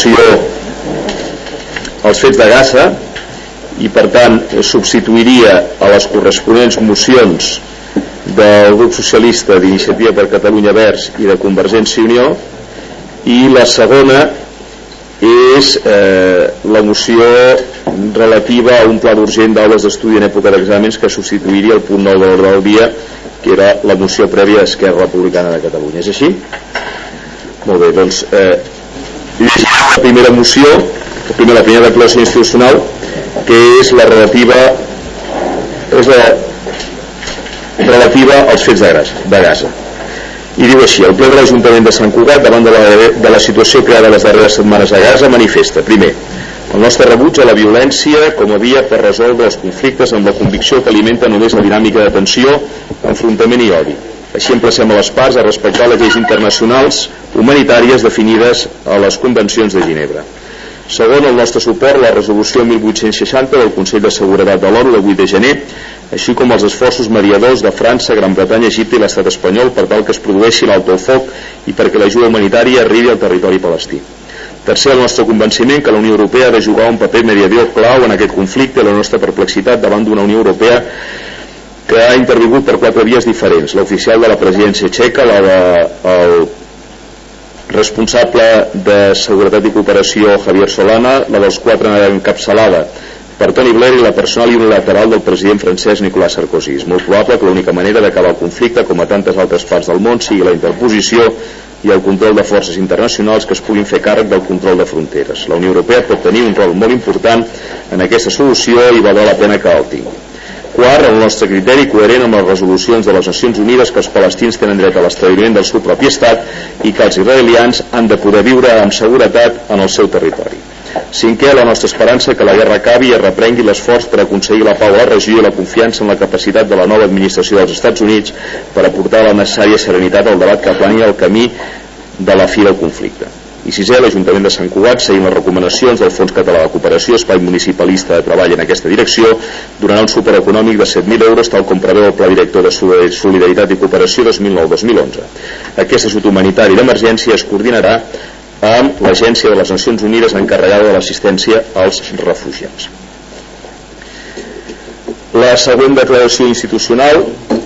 moció als fets de Gaza i per tant substituiria a les corresponents mocions del grup socialista, d'Iniciativa per Catalunya Verds i de Convergència i Unió, i la segona és la moció relativa a un pla d'urgent d'aules d'estudi en època d'exàmens, que substituiria el punt 9 de l'ordre del dia, que era la moció prèvia d'Esquerra Republicana de Catalunya. És així? Molt bé, doncs la primera moció, la primera declaració institucional, que és la relativa als fets de Gaza. I diu així: el ple de l'Ajuntament de Sant Cugat, davant de la situació creada les darreres setmanes a Gaza, manifesta, primer, el nostre rebuig a la violència com a via per resoldre els conflictes, amb la convicció que alimenta només la dinàmica de tensió, enfrontament i odi. Així emplacem a les parts a respectar les lleis internacionals humanitàries definides a les convencions de Ginebra. Segon, el nostre suport a la resolució 1860 del Consell de Seguretat de l'ONU de 8 de gener, així com els esforços mediadors de França, Gran Bretanya, Egipte i l'estat espanyol per tal que es produeixi l'alto el foc i perquè l'ajuda humanitària arribi al territori palestí. Tercer, el nostre convenciment que la Unió Europea ha de jugar un paper mediador clau en aquest conflicte i la nostra perplexitat davant d'una Unió Europea que ha intervingut per 4 vies diferents: l'oficial de la presidència txeca, la del responsable de Seguretat i Cooperació Javier Solana, la dels 4 encapçalada per Tony Blair i la personal i unilateral del president francès Nicolas Sarkozy. És molt probable que l'única manera d'acabar el conflicte, com a tantes altres parts del món, sigui la interposició i el control de forces internacionals que es puguin fer càrrec del control de fronteres. La Unió Europea pot tenir un rol molt important en aquesta solució i valdrà la pena que el tingui. Quart, el nostre criteri coherent amb les resolucions de les Nacions Unides que els palestins tenen dret a l'establiment del seu propi estat i que els israelians han de poder viure amb seguretat en el seu territori. Cinquè, la nostra esperança que la guerra acabi i es reprengui l'esforç per aconseguir la pau a la regió i la confiança en la capacitat de la nova administració dels Estats Units per aportar la necessària serenitat al debat que aplani el camí de la fi del conflicte. I sisè, l'Ajuntament de Sant Cugat, seguint les recomanacions del Fons Català de Cooperació, espai municipalista de treball en aquesta direcció, donarà un suport econòmic de 7.000 euros, tal com preveu el Pla Director de Solidaritat i Cooperació 2009-2011. Aquest ajut humanitari d'emergència es coordinarà amb l'Agència de les Nacions Unides encarregada de l'assistència als refugiats. La següent declaració institucional